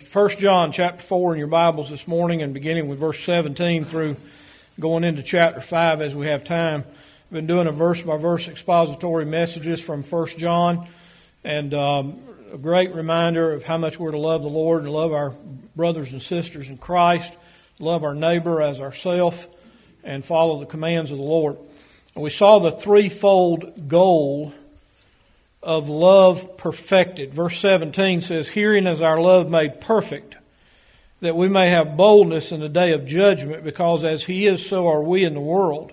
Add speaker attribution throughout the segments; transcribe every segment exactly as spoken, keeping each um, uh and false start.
Speaker 1: First John chapter four in your Bibles this morning, and beginning with verse seventeen through going into chapter five as we have time. We've been doing a verse-by-verse expository messages from First John, and um, a great reminder of how much we're to love the Lord and love our brothers and sisters in Christ, love our neighbor as ourself, and follow the commands of the Lord. And we saw the threefold goal of love perfected. Verse seventeen says, "Herein is our love made perfect, that we may have boldness in the day of judgment, because as He is, so are we in the world."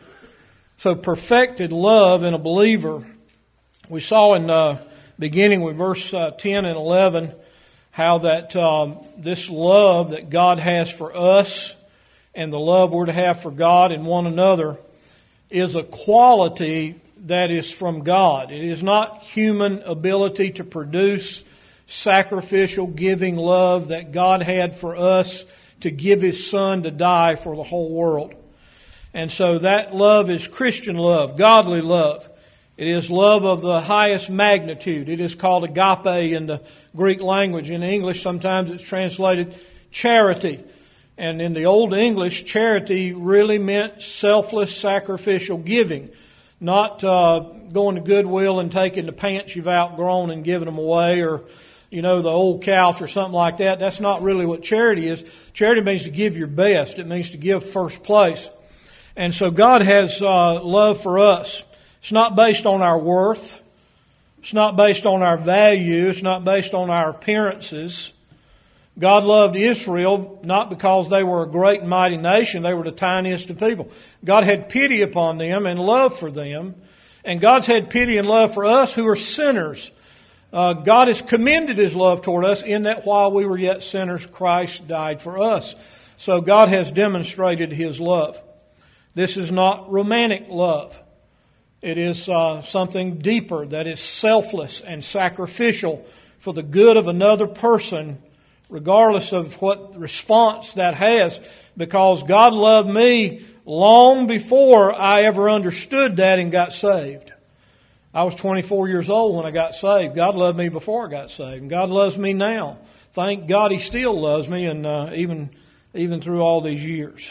Speaker 1: So perfected love in a believer. We saw in uh, beginning with verse uh, ten and eleven how that um, this love that God has for us and the love we're to have for God and one another is a quality that is from God. It is not human ability to produce sacrificial, giving love that God had for us to give His Son to die for the whole world. And so that love is Christian love, godly love. It is love of the highest magnitude. It is called agape in the Greek language. In English, sometimes it's translated charity. And in the Old English, charity really meant selfless, sacrificial giving. Not uh, going to Goodwill and taking the pants you've outgrown and giving them away, or, you know, the old couch or something like that. That's not really what charity is. Charity means to give your best. It means to give first place. And so God has uh, love for us. It's not based on our worth. It's not based on our value. It's not based on our appearances. God loved Israel not because they were a great and mighty nation. They were the tiniest of people. God had pity upon them and love for them. And God's had pity and love for us who are sinners. Uh, God has commended His love toward us in that while we were yet sinners, Christ died for us. So God has demonstrated His love. This is not romantic love. It is uh, something deeper that is selfless and sacrificial for the good of another person, regardless of what response that has, because God loved me long before I ever understood that and got saved. I was twenty-four years old when I got saved. God loved me before I got saved, and God loves me now. Thank God He still loves me, and uh, even even through all these years.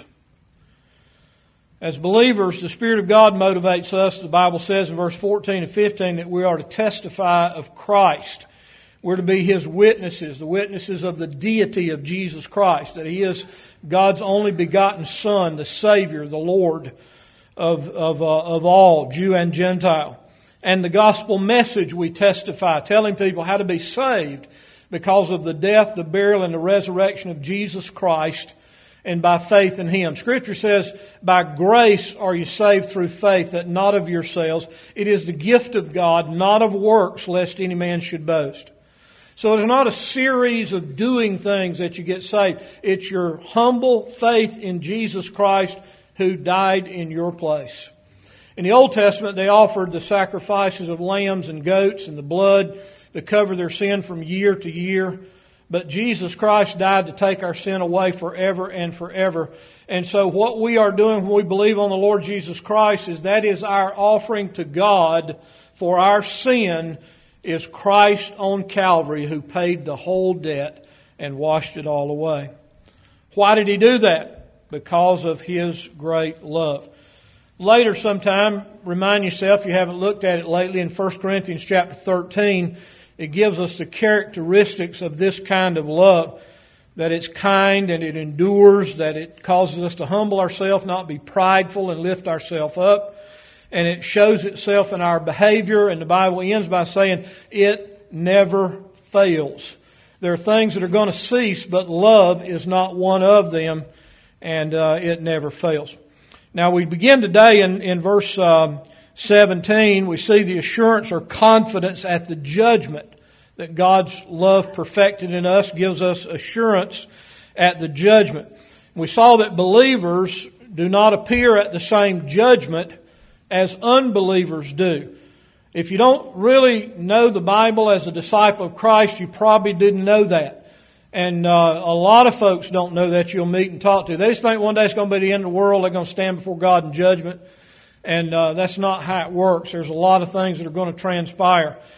Speaker 1: As believers, the Spirit of God motivates us. The Bible says in verse fourteen and fifteen that we are to testify of Christ. We're to be His witnesses, the witnesses of the deity of Jesus Christ, that He is God's only begotten Son, the Savior, the Lord of, of, uh, of all, Jew and Gentile. And the gospel message we testify, telling people how to be saved because of the death, the burial, and the resurrection of Jesus Christ, and by faith in Him. Scripture says, by grace are you saved through faith, that not of yourselves. It is the gift of God, not of works, lest any man should boast. So it's not a series of doing things that you get saved. It's your humble faith in Jesus Christ who died in your place. In the Old Testament, they offered the sacrifices of lambs and goats and the blood to cover their sin from year to year. But Jesus Christ died to take our sin away forever and forever. And so what we are doing when we believe on the Lord Jesus Christ is that is our offering to God for our sin, is Christ on Calvary who paid the whole debt and washed it all away. Why did He do that? Because of His great love. Later sometime, remind yourself, if you haven't looked at it lately, in First Corinthians chapter thirteen, it gives us the characteristics of this kind of love. That it's kind and it endures, that it causes us to humble ourselves, not be prideful and lift ourselves up. And it shows itself in our behavior, and the Bible ends by saying it never fails. There are things that are going to cease, but love is not one of them, and uh, it never fails. Now we begin today in, in verse um, seventeen. We see the assurance or confidence at the judgment that God's love perfected in us gives us assurance at the judgment. We saw that believers do not appear at the same judgment as unbelievers do. If you don't really know the Bible as a disciple of Christ, you probably didn't know that. And uh, a lot of folks don't know that you'll meet and talk to. They just think one day it's going to be the end of the world. They're going to stand before God in judgment. And uh, that's not how it works. There's a lot of things that are going to transpire.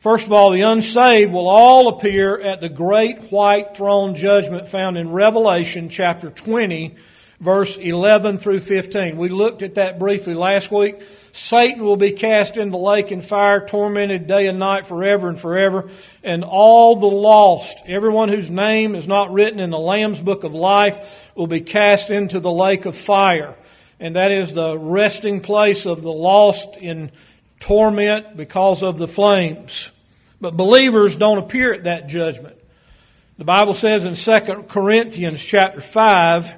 Speaker 1: First of all, the unsaved will all appear at the great white throne judgment found in Revelation chapter twenty, verse eleven through fifteen. We looked at that briefly last week. Satan will be cast into the lake and fire, tormented day and night forever and forever. And all the lost, everyone whose name is not written in the Lamb's book of life, will be cast into the lake of fire. And that is the resting place of the lost in torment because of the flames. But believers don't appear at that judgment. The Bible says in Second Corinthians chapter five,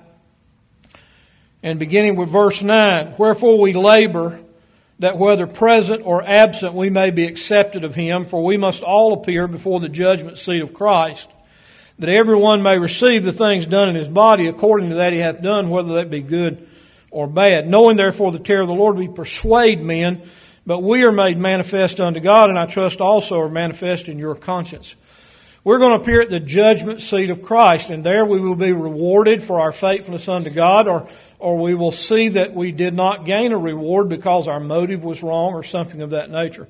Speaker 1: and beginning with verse nine, "Wherefore we labor, that whether present or absent we may be accepted of Him, for we must all appear before the judgment seat of Christ, that everyone may receive the things done in his body according to that he hath done, whether that be good or bad. Knowing therefore the terror of the Lord, we persuade men, but we are made manifest unto God, and I trust also are manifest in your conscience." We're going to appear at the judgment seat of Christ, and there we will be rewarded for our faithfulness unto God, or, or we will see that we did not gain a reward because our motive was wrong or something of that nature.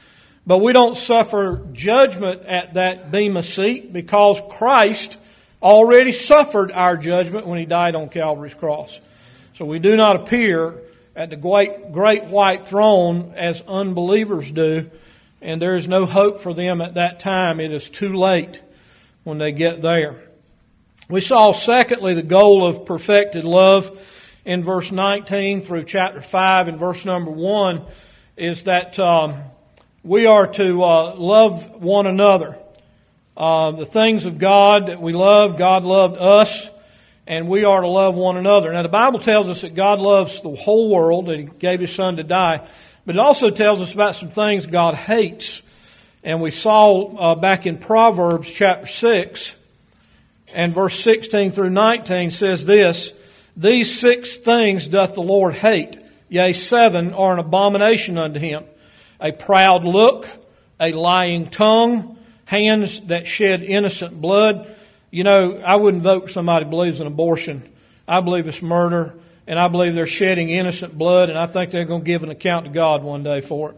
Speaker 1: But we don't suffer judgment at that bema seat because Christ already suffered our judgment when He died on Calvary's cross. So we do not appear at the great, great white throne as unbelievers do, and there is no hope for them at that time. It is too late when they get there. We saw, secondly, the goal of perfected love in verse nineteen through chapter five. And verse number one is that um, we are to uh, love one another. Uh, the things of God that we love, God loved us, and we are to love one another. Now, the Bible tells us that God loves the whole world, that He gave His Son to die. But it also tells us about some things God hates. And we saw uh, back in Proverbs chapter six, and verse sixteen through nineteen says this, "These six things doth the Lord hate, yea, seven are an abomination unto Him. A proud look, a lying tongue, hands that shed innocent blood." You know, I wouldn't vote for somebody who believes in abortion. I believe it's murder, and I believe they're shedding innocent blood, and I think they're going to give an account to God one day for it.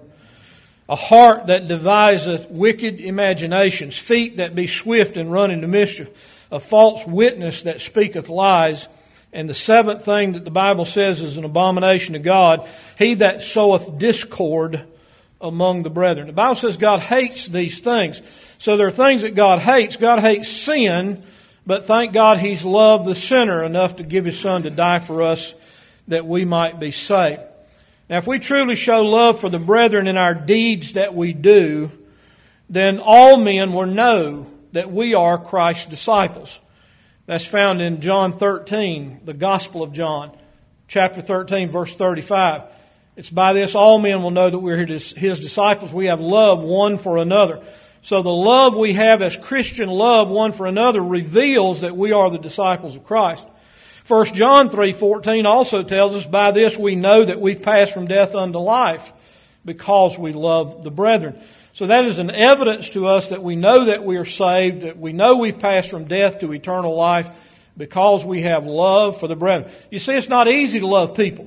Speaker 1: A heart that deviseth wicked imaginations, feet that be swift and run into mischief, a false witness that speaketh lies. And the seventh thing that the Bible says is an abomination to God, he that soweth discord among the brethren. The Bible says God hates these things. So there are things that God hates. God hates sin, but thank God He's loved the sinner enough to give His Son to die for us that we might be saved. Now, if we truly show love for the brethren in our deeds that we do, then all men will know that we are Christ's disciples. That's found in John thirteen, the Gospel of John, chapter thirteen, verse thirty-five. It's by this all men will know that we're His disciples. We have love one for another. So the love we have as Christian love one for another reveals that we are the disciples of Christ. First John three fourteen also tells us, "By this we know that we've passed from death unto life, because we love the brethren." So that is an evidence to us that we know that we are saved, that we know we've passed from death to eternal life, because we have love for the brethren. You see, it's not easy to love people.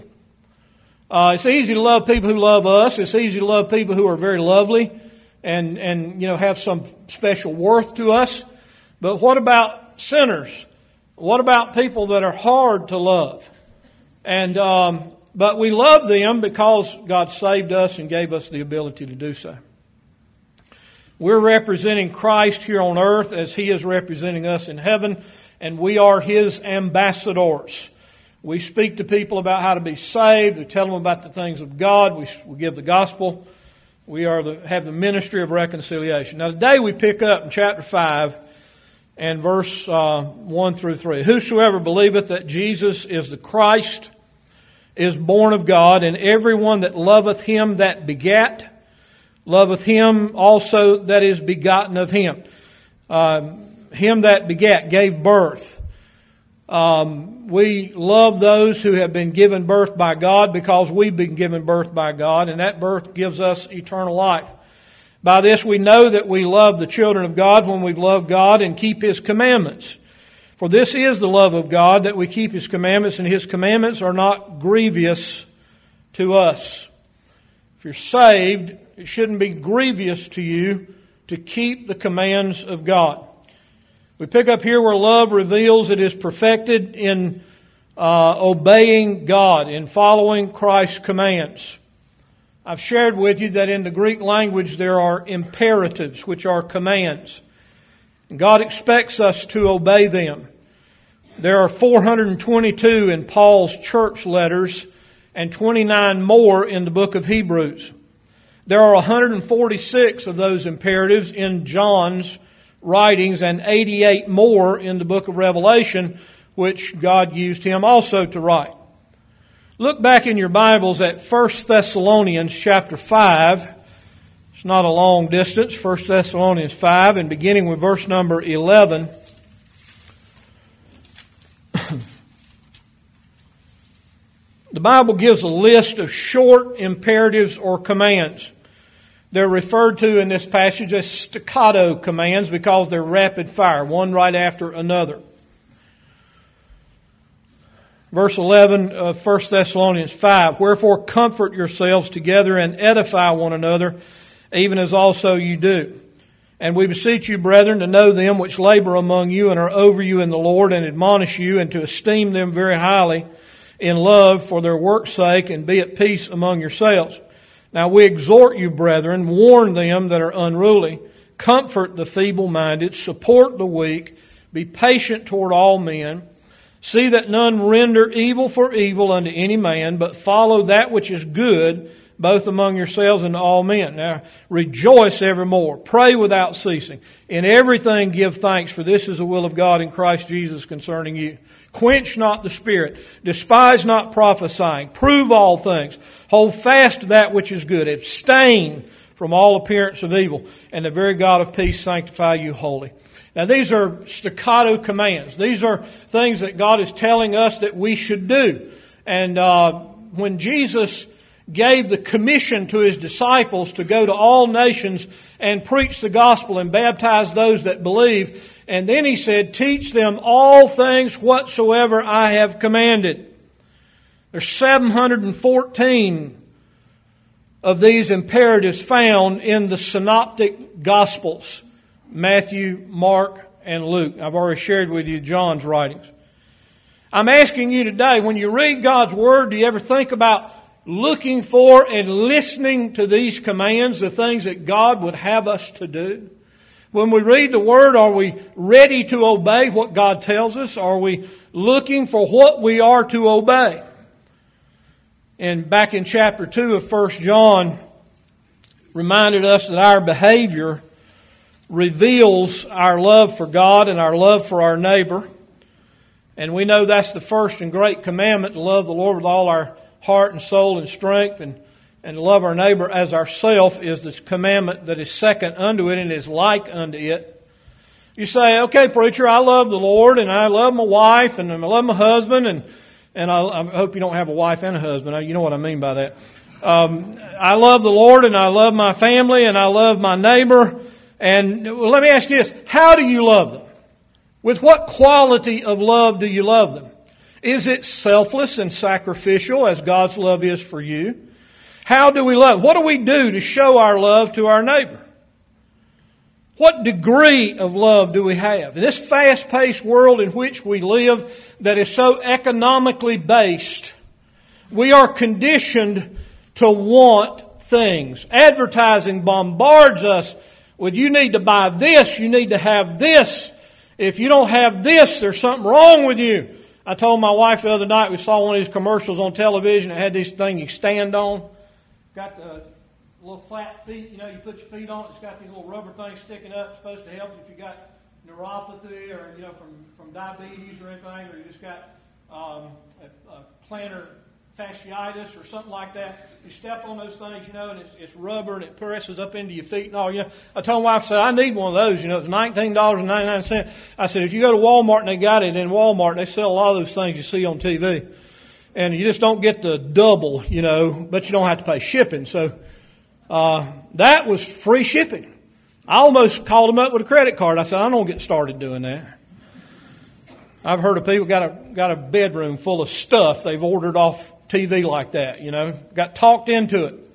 Speaker 1: Uh, it's easy to love people who love us. It's easy to love people who are very lovely and, and you know, have some special worth to us. But what about sinners? What about people that are hard to love? And um, but we love them because God saved us and gave us the ability to do so. We're representing Christ here on earth as He is representing us in heaven, and we are His ambassadors. We speak to people about how to be saved. We tell them about the things of God. We, we give the gospel. We are the, have the ministry of reconciliation. Now today we pick up in chapter five and verse uh, one through three. "Whosoever believeth that Jesus is the Christ is born of God, and everyone that loveth Him that begat, loveth Him also that is begotten of Him." Um, him that begat, gave birth. Um, we love those who have been given birth by God because we've been given birth by God, and that birth gives us eternal life. By this we know that we love the children of God when we've loved God and keep His commandments. For this is the love of God, that we keep His commandments, and His commandments are not grievous to us. If you're saved, it shouldn't be grievous to you to keep the commands of God. We pick up here where love reveals it is perfected in uh, obeying God, in following Christ's commands. I've shared with you that in the Greek language there are imperatives, which are commands. And God expects us to obey them. There are four hundred twenty-two in Paul's church letters and twenty-nine more in the book of Hebrews. There are one hundred forty-six of those imperatives in John's writings and eighty-eight more in the book of Revelation, which God used him also to write. Look back in your Bibles at First Thessalonians chapter five. It's not a long distance. First Thessalonians five, and beginning with verse number eleven. The Bible gives a list of short imperatives or commands. They're referred to in this passage as staccato commands because they're rapid fire, one right after another. Verse eleven of First Thessalonians five, "Wherefore comfort yourselves together and edify one another, even as also you do. And we beseech you, brethren, to know them which labor among you and are over you in the Lord, and admonish you, and to esteem them very highly in love for their work's sake, and be at peace among yourselves. Now we exhort you, brethren, warn them that are unruly, comfort the feeble-minded, support the weak, be patient toward all men. See that none render evil for evil unto any man, but follow that which is good, both among yourselves and to all men. Now rejoice evermore, pray without ceasing. In everything give thanks, for this is the will of God in Christ Jesus concerning you. Quench not the spirit, despise not prophesying, prove all things, hold fast to that which is good, abstain from all appearance of evil, and the very God of peace sanctify you wholly." Now these are staccato commands. These are things that God is telling us that we should do. And uh, when Jesus gave the commission to His disciples to go to all nations and preach the gospel and baptize those that believe, and then He said, "Teach them all things whatsoever I have commanded." There's seven hundred fourteen of these imperatives found in the synoptic gospels: Matthew, Mark, and Luke. I've already shared with you John's writings. I'm asking you today, when you read God's Word, do you ever think about looking for and listening to these commands, the things that God would have us to do? When we read the Word, are we ready to obey what God tells us? Are we looking for what we are to obey? And back in chapter two of First John, reminded us that our behavior reveals our love for God and our love for our neighbor. And we know that's the first and great commandment, to love the Lord with all our heart and soul and strength, and, and to love our neighbor as ourself is the commandment that is second unto it and is like unto it. You say, "Okay, preacher, I love the Lord, and I love my wife, and I love my husband, and, and I, I hope you don't have a wife and a husband. You know what I mean by that. Um, I love the Lord, and I love my family, and I love my neighbor." And well, let me ask you this. How do you love them? With what quality of love do you love them? Is it selfless and sacrificial as God's love is for you? How do we love? What do we do to show our love to our neighbor? What degree of love do we have? In this fast-paced world in which we live that is so economically based, we are conditioned to want things. Advertising bombards us with, you need to buy this, you need to have this. If you don't have this, there's something wrong with you. I told my wife the other night, we saw one of these commercials on television. It had this thing you stand on. Got the little flat feet, you know, you put your feet on it. It's got these little rubber things sticking up. It's supposed to help if you got neuropathy or, you know, from, from diabetes or anything, or you just got um, a, a plantar fasciitis or something like that. You step on those things, you know, and it's, it's rubber and it presses up into your feet and all. You know, I told my wife, I said, I need one of those. You know, it's nineteen dollars and ninety-nine cents. I said, if you go to Walmart and they got it in Walmart, they sell a lot of those things you see on T V. And you just don't get the double, you know, but you don't have to pay shipping. So uh, that was free shipping. I almost called them up with a credit card. I said, I don't get started doing that. I've heard of people got a got a bedroom full of stuff they've ordered off T V like that, you know, got talked into it.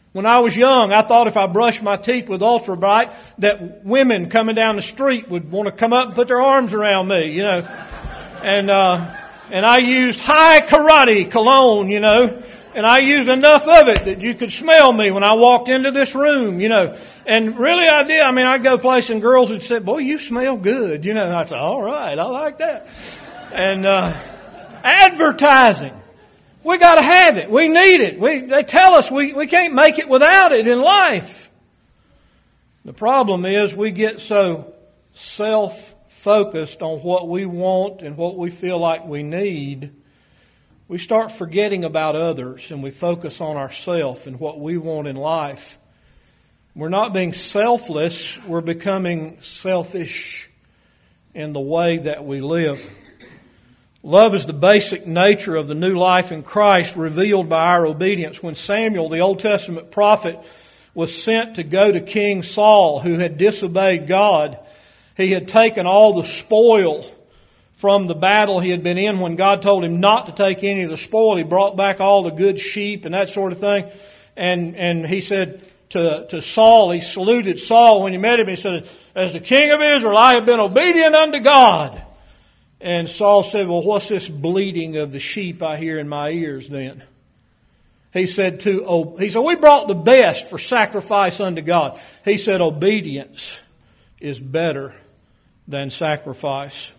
Speaker 1: When I was young, I thought if I brushed my teeth with Ultra Bright, that women coming down the street would want to come up and put their arms around me, you know. And, uh, and I used High Karate cologne, you know. And I used enough of it that you could smell me when I walked into this room, you know. And really I did. I mean, I'd go places and girls would say, boy, you smell good, you know. And I'd say, all right, I like that. And, uh, advertising. We got to have it. We need it. We, they tell us we, we can't make it without it in life. The problem is we get so self-focused on what we want and what we feel like we need, we start forgetting about others and we focus on ourselves and what we want in life. We're not being selfless. We're becoming selfish in the way that we live. Love is the basic nature of the new life in Christ revealed by our obedience. When Samuel, the Old Testament prophet, was sent to go to King Saul, who had disobeyed God, he had taken all the spoil from the battle he had been in when God told him not to take any of the spoil. He brought back all the good sheep and that sort of thing. And, and he said to, to Saul, he saluted Saul when he met him. He said, as the king of Israel, I have been obedient unto God. And Saul said, well, what's this bleating of the sheep I hear in my ears then? He said, to, oh, he said, we brought the best for sacrifice unto God. He said, obedience is better than sacrifice.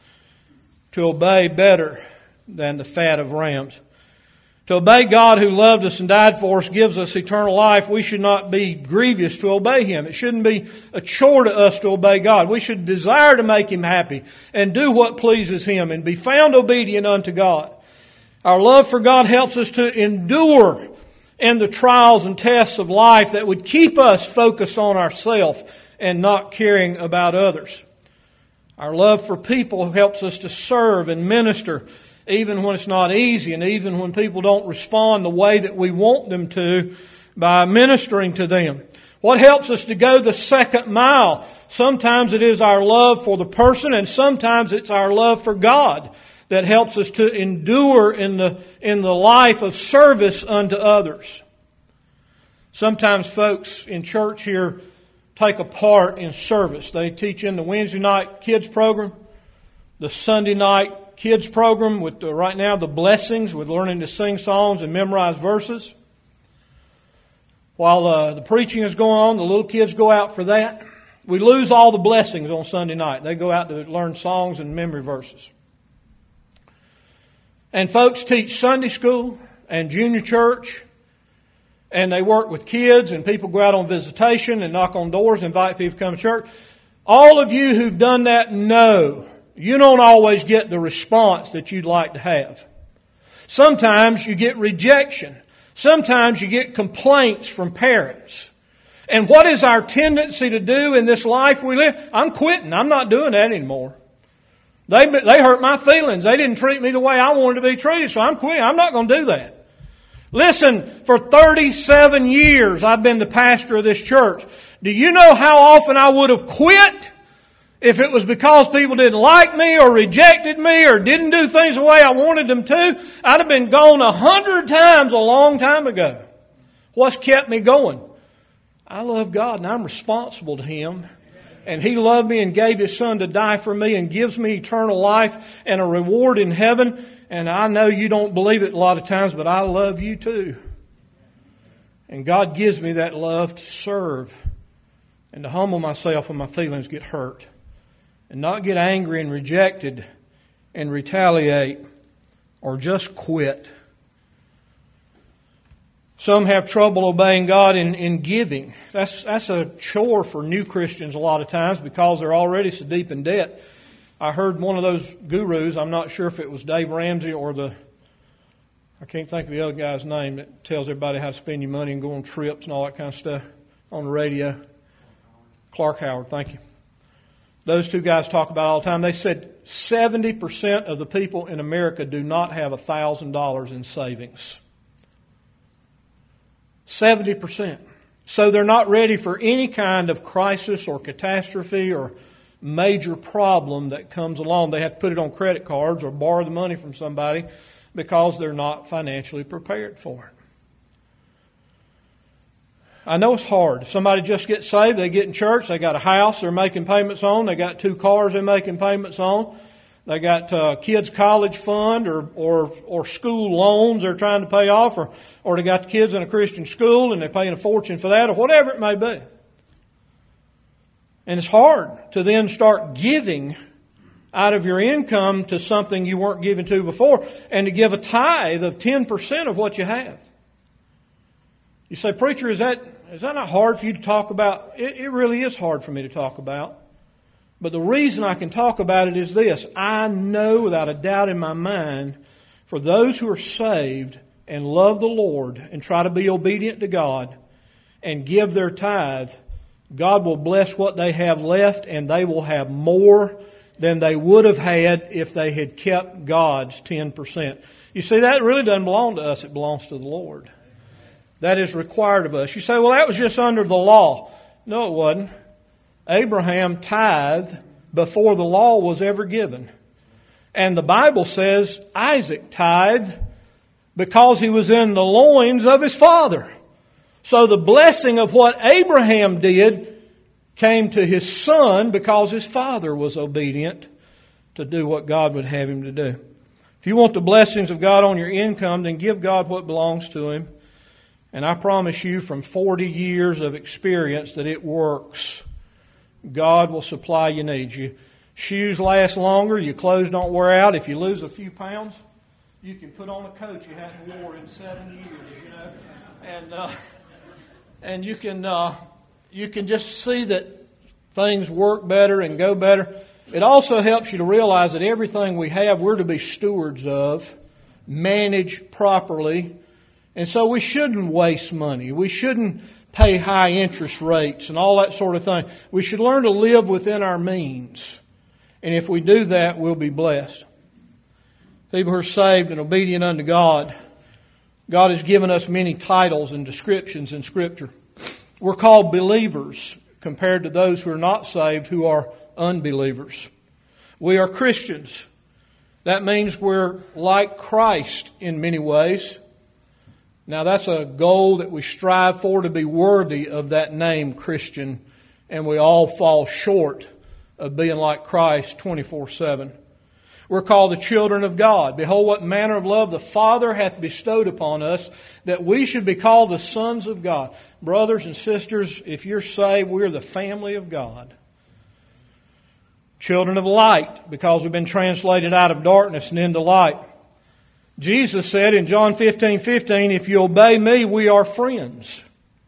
Speaker 1: To obey better than the fat of rams. To obey God who loved us and died for us gives us eternal life. We should not be grievous to obey Him. It shouldn't be a chore to us to obey God. We should desire to make Him happy and do what pleases Him and be found obedient unto God. Our love for God helps us to endure in the trials and tests of life that would keep us focused on ourselves and not caring about others. Our love for people helps us to serve and minister even when it's not easy and even when people don't respond the way that we want them to by ministering to them. What helps us to go the second mile? Sometimes it is our love for the person and sometimes it's our love for God that helps us to endure in the, in the life of service unto others. Sometimes folks in church here take a part in service. They teach in the Wednesday night kids program, the Sunday night kids program with the, right now the blessings with learning to sing songs and memorize verses. While uh, the preaching is going on, the little kids go out for that. We lose all the blessings on Sunday night. They go out to learn songs and memory verses. And folks teach Sunday school and junior church, and they work with kids, and people go out on visitation and knock on doors and invite people to come to church. All of you who've done that know you don't always get the response that you'd like to have. Sometimes you get rejection. Sometimes you get complaints from parents. And what is our tendency to do in this life we live? I'm quitting. I'm not doing that anymore. They, they hurt my feelings. They didn't treat me the way I wanted to be treated, so I'm quitting. I'm not going to do that. Listen, for thirty-seven years I've been the pastor of this church. Do you know how often I would have quit if it was because people didn't like me or rejected me or didn't do things the way I wanted them to? I'd have been gone a hundred times a long time ago. What's kept me going? I love God and I'm responsible to Him. And He loved me and gave His Son to die for me and gives me eternal life and a reward in heaven. And I know you don't believe it a lot of times, but I love you too. And God gives me that love to serve and to humble myself when my feelings get hurt. And not get angry and rejected and retaliate or just quit. Some have trouble obeying God in, in giving. That's, that's a chore for new Christians a lot of times because they're already so deep in debt. I heard one of those gurus, I'm not sure if it was Dave Ramsey or the, I can't think of the other guy's name that tells everybody how to spend your money and go on trips and all that kind of stuff on the radio. Clark Howard, thank you. Those two guys talk about it all the time. They said seventy percent of the people in America do not have one thousand dollars in savings. seventy percent. So they're not ready for any kind of crisis or catastrophe or major problem that comes along. They have to put it on credit cards or borrow the money from somebody because they're not financially prepared for it. I know it's hard. If somebody just gets saved, they get in church, they got a house they're making payments on, they got two cars they're making payments on, they got uh, kids' college fund or, or or school loans they're trying to pay off, or, or they got the kids in a Christian school and they're paying a fortune for that, or whatever it may be. And it's hard to then start giving out of your income to something you weren't given to before, and to give a tithe of ten percent of what you have. You say, preacher, is that is that not hard for you to talk about? It, it really is hard for me to talk about. But the reason I can talk about it is this. I know without a doubt in my mind, for those who are saved and love the Lord and try to be obedient to God and give their tithe, God will bless what they have left, and they will have more than they would have had if they had kept God's ten percent. You see, that really doesn't belong to us. It belongs to the Lord. That is required of us. You say, well, that was just under the law. No, it wasn't. Abraham tithed before the law was ever given. And the Bible says Isaac tithed because he was in the loins of his father. So the blessing of what Abraham did came to his son because his father was obedient to do what God would have him to do. If you want the blessings of God on your income, then give God what belongs to Him. And I promise you from forty years of experience that it works. God will supply your needs. Your shoes last longer. Your clothes don't wear out. If you lose a few pounds, you can put on a coat you haven't worn in seven years, you know. And uh, and you can uh, you can just see that things work better and go better. It also helps you to realize that everything we have, we're to be stewards of, manage properly. And so we shouldn't waste money. We shouldn't pay high interest rates and all that sort of thing. We should learn to live within our means. And if we do that, we'll be blessed. People who are saved and obedient unto God, God has given us many titles and descriptions in Scripture. We're called believers compared to those who are not saved, who are unbelievers. We are Christians. That means we're like Christ in many ways. Now that's a goal that we strive for, to be worthy of that name, Christian. And we all fall short of being like Christ twenty-four seven. We're called the children of God. Behold, what manner of love the Father hath bestowed upon us, that we should be called the sons of God. Brothers and sisters, if you're saved, we're the family of God. Children of light, because we've been translated out of darkness and into light. Jesus said in John fifteen fifteen, if you obey me, we are friends.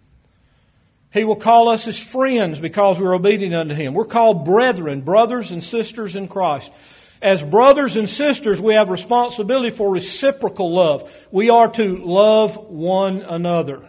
Speaker 1: He will call us his friends because we're obedient unto him. We're called brethren, brothers and sisters in Christ. As brothers and sisters, we have responsibility for reciprocal love. We are to love one another.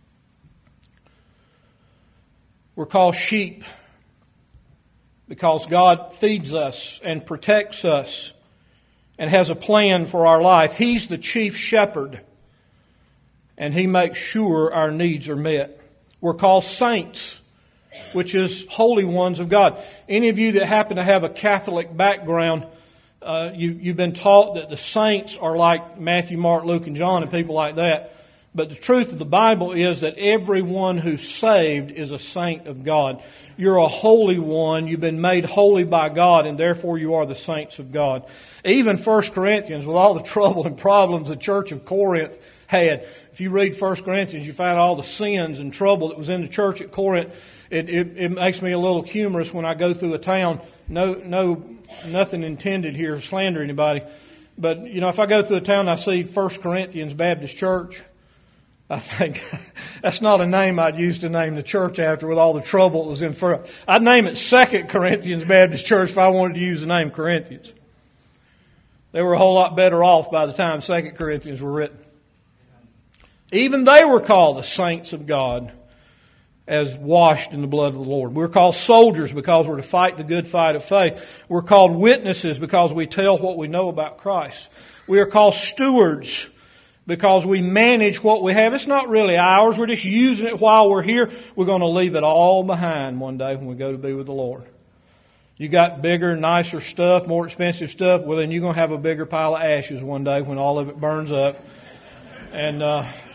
Speaker 1: We're called sheep because God feeds us and protects us and has a plan for our life. He's the chief shepherd, and He makes sure our needs are met. We're called saints, which is holy ones of God. Any of you that happen to have a Catholic background, uh, you, you've been taught that the saints are like Matthew, Mark, Luke, and John and people like that. But the truth of the Bible is that everyone who's saved is a saint of God. You're a holy one. You've been made holy by God, and therefore you are the saints of God. Even First Corinthians, with all the trouble and problems the church of Corinth had, if you read First Corinthians, you find all the sins and trouble that was in the church at Corinth. It, it, it makes me a little humorous when I go through a town. No, no, nothing intended here to slander anybody. But, you know, if I go through a town and I see First Corinthians Baptist Church, I think that's not a name I'd use to name the church after with all the trouble that was in front. I'd name it Second Corinthians Baptist Church if I wanted to use the name Corinthians. They were a whole lot better off by the time Second Corinthians were written. Even they were called the saints of God, as washed in the blood of the Lord. We're called soldiers because we're to fight the good fight of faith. We're called witnesses because we tell what we know about Christ. We are called stewards because we manage what we have. It's not really ours. We're just using it while we're here. We're going to leave it all behind one day when we go to be with the Lord. You got bigger, nicer stuff, more expensive stuff, well, then you're going to have a bigger pile of ashes one day when all of it burns up. And uh,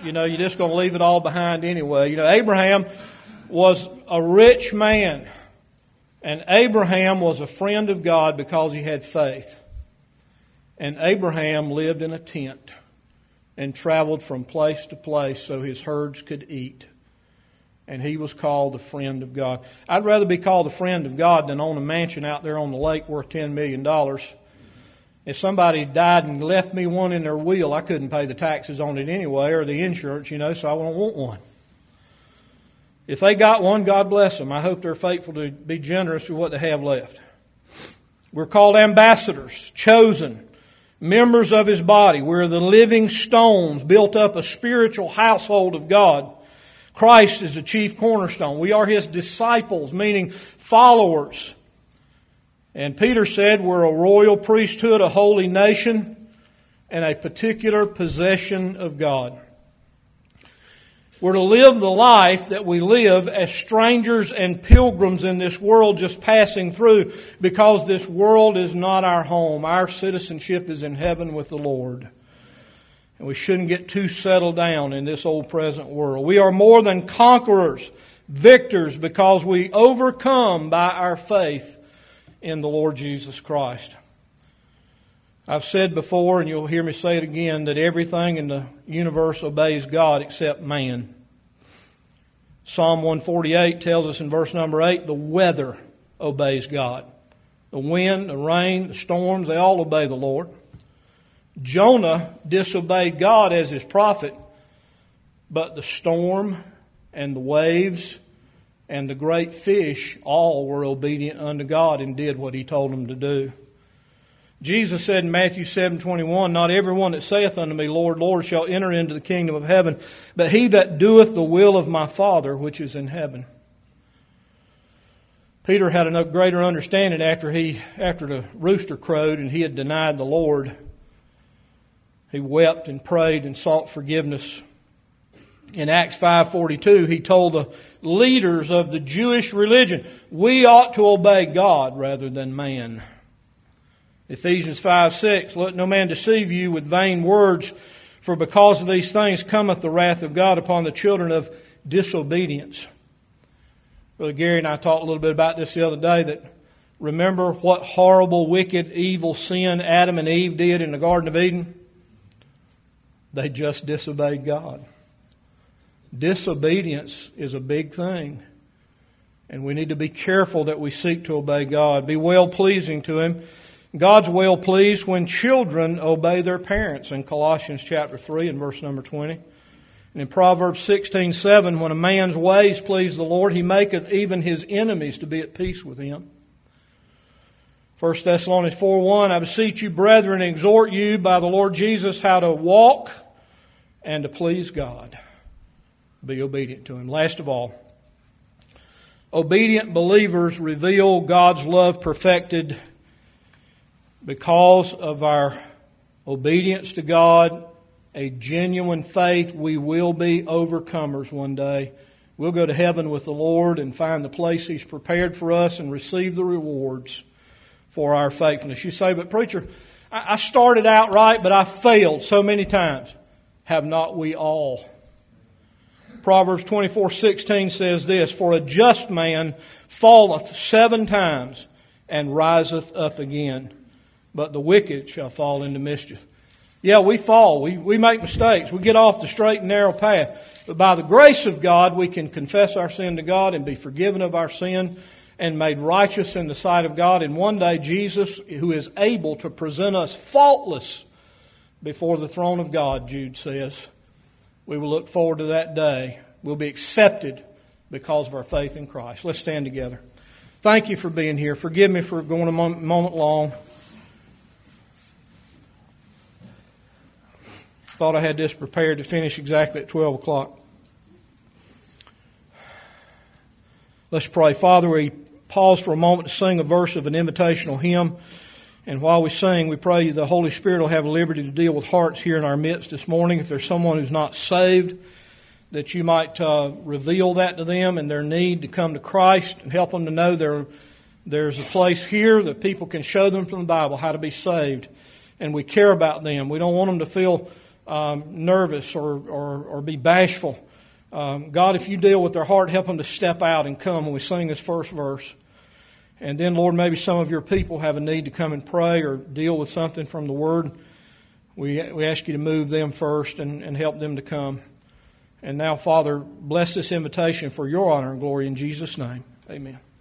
Speaker 1: You know, you're just going to leave it all behind anyway. You know, Abraham was a rich man. And Abraham was a friend of God because he had faith. And Abraham lived in a tent and traveled from place to place so his herds could eat. And he was called a friend of God. I'd rather be called a friend of God than own a mansion out there on the lake worth ten million dollars. If somebody died and left me one in their will, I couldn't pay the taxes on it anyway or the insurance, you know, so I don't want one. If they got one, God bless them. I hope they're faithful to be generous with what they have left. We're called ambassadors, chosen, members of His body. We're the living stones, built up a spiritual household of God. Christ is the chief cornerstone. We are His disciples, meaning followers. And Peter said we're a royal priesthood, a holy nation, and a particular possession of God. We're to live the life that we live as strangers and pilgrims in this world just passing through, because this world is not our home. Our citizenship is in heaven with the Lord. And we shouldn't get too settled down in this old present world. We are more than conquerors, victors, because we overcome by our faith in the Lord Jesus Christ. I've said before, and you'll hear me say it again, that everything in the universe obeys God except man. Psalm one forty-eight tells us in verse number eight, the weather obeys God. The wind, the rain, the storms, they all obey the Lord. Jonah disobeyed God as his prophet, but the storm and the waves and the great fish all were obedient unto God and did what He told them to do. Jesus said in Matthew seven twenty-one, not everyone that saith unto me, Lord, Lord, shall enter into the kingdom of heaven, but he that doeth the will of my Father which is in heaven. Peter had a greater understanding after he, after the rooster crowed and he had denied the Lord. He wept and prayed and sought forgiveness. In Acts five forty-two, he told the leaders of the Jewish religion, we ought to obey God rather than man. Ephesians five six, let no man deceive you with vain words, for because of these things cometh the wrath of God upon the children of disobedience. Brother Gary and I talked a little bit about this the other day, that remember what horrible, wicked, evil sin Adam and Eve did in the Garden of Eden? They just disobeyed God. Disobedience is a big thing. And we need to be careful that we seek to obey God. Be well-pleasing to Him. God's well-pleased when children obey their parents in Colossians chapter three and verse number twenty. And in Proverbs sixteen seven, when a man's ways please the Lord, he maketh even his enemies to be at peace with him. First Thessalonians four one, I beseech you, brethren, and exhort you by the Lord Jesus how to walk and to please God. Be obedient to Him. Last of all, obedient believers reveal God's love perfected. Because of our obedience to God, a genuine faith, we will be overcomers one day. We'll go to heaven with the Lord and find the place He's prepared for us and receive the rewards for our faithfulness. You say, but preacher, I started out right, but I failed so many times. Have not we all? Proverbs twenty-four sixteen says this, for a just man falleth seven times and riseth up again, but the wicked shall fall into mischief. Yeah, we fall. We, we make mistakes. We get off the straight and narrow path. But by the grace of God, we can confess our sin to God and be forgiven of our sin and made righteous in the sight of God. And one day, Jesus, who is able to present us faultless before the throne of God, Jude says, we will look forward to that day. We'll be accepted because of our faith in Christ. Let's stand together. Thank you for being here. Forgive me for going a moment long. Thought I had this prepared to finish exactly at twelve o'clock. Let's pray. Father, we pause for a moment to sing a verse of an invitational hymn. And while we sing, we pray the Holy Spirit will have liberty to deal with hearts here in our midst this morning. If there's someone who's not saved, that you might uh, reveal that to them and their need to come to Christ and help them to know there, there's a place here that people can show them from the Bible how to be saved. And we care about them. We don't want them to feel um, nervous or, or, or be bashful. Um, God, if you deal with their heart, help them to step out and come when we sing this first verse. And then, Lord, maybe some of your people have a need to come and pray or deal with something from the Word. We we ask you to move them first and, and help them to come. And now, Father, bless this invitation for your honor and glory in Jesus' name. Amen.